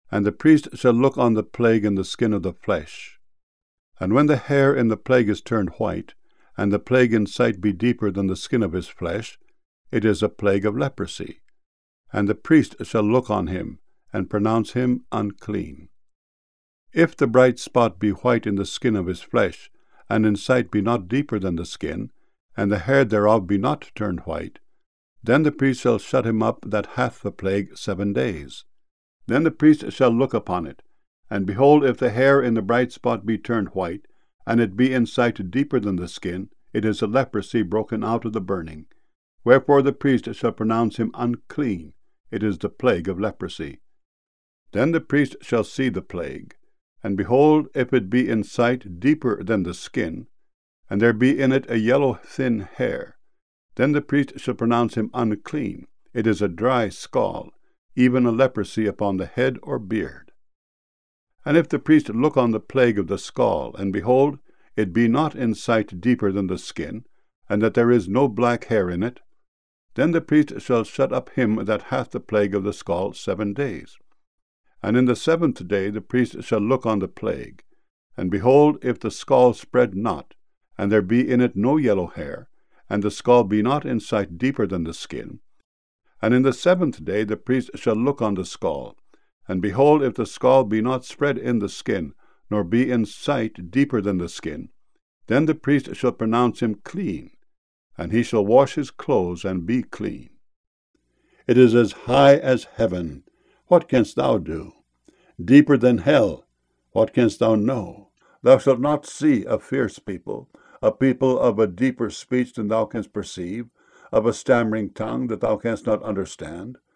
And the priest shall look on the plague in the skin of the flesh. And when the hair in the plague is turned white, and the plague in sight be deeper than the skin of his flesh, it is a plague of leprosy. And the priest shall look on him, and pronounce him unclean. If the bright spot be white in the skin of his flesh, and in sight be not deeper than the skin, and the hair thereof be not turned white, then the priest shall shut him up that hath the plague 7 days. Then the priest shall look upon it, and behold, if the hair in the bright spot be turned white, and it be in sight deeper than the skin, it is a leprosy broken out of the burning. Wherefore the priest shall pronounce him unclean. It is the plague of leprosy. Then the priest shall see the plague, and behold, if it be in sight deeper than the skin, and there be in it a yellow thin hair, then the priest shall pronounce him unclean. It is a dry scald, even a leprosy upon the head or beard. And if the priest look on the plague of the scald, and behold, it be not in sight deeper than the skin, and that there is no black hair in it, then the priest shall shut up him that hath the plague of the scald 7 days. And in the 7th day the priest shall look on the plague, and behold, if the scald spread not, and there be in it no yellow hair, and the scald be not in sight deeper than the skin, and in the 7th day the priest shall look on the scald, and behold, if the scald be not spread in the skin, nor be in sight deeper than the skin, then the priest shall pronounce him clean, and he shall wash his clothes and be clean. It is as high as heaven. What canst thou do? Deeper than hell. What canst thou know? Thou shalt not see a fierce people, a people of a deeper speech than thou canst perceive, of a stammering tongue that thou canst not understand.